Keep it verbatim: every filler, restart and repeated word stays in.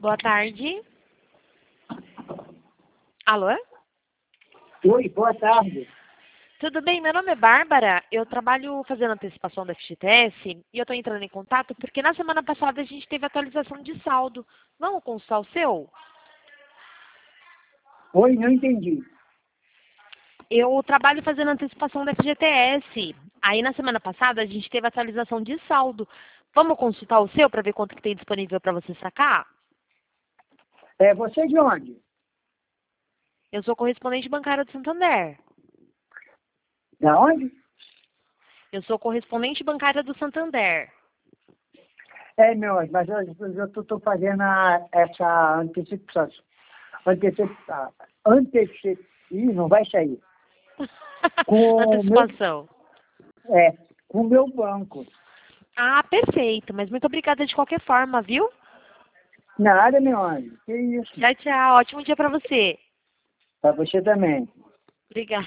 Boa tarde. Alô? Oi, boa tarde. Tudo bem? Meu nome é Bárbara. Eu trabalho fazendo antecipação da F G T S e eu estou entrando em contato porque na semana passada a gente teve atualização de saldo. Vamos consultar o seu? Oi, não entendi. Eu trabalho fazendo antecipação da F G T S. Aí na semana passada a gente teve atualização de saldo. Vamos consultar o seu para ver quanto que tem disponível para você sacar? É, você é de onde? Eu sou correspondente bancária do Santander. Da onde? Eu sou correspondente bancária do Santander. É, meu, mas eu estou fazendo a, essa antecipação. Antecipação. Antecipação. Ih, não vai sair. Com Antecipação. Meu, é, com o meu banco. Ah, perfeito. Mas muito obrigada de qualquer forma, viu? Nada, meu anjo. Que isso? Tchau, tchau. Ótimo dia para você. Para você também. Obrigada.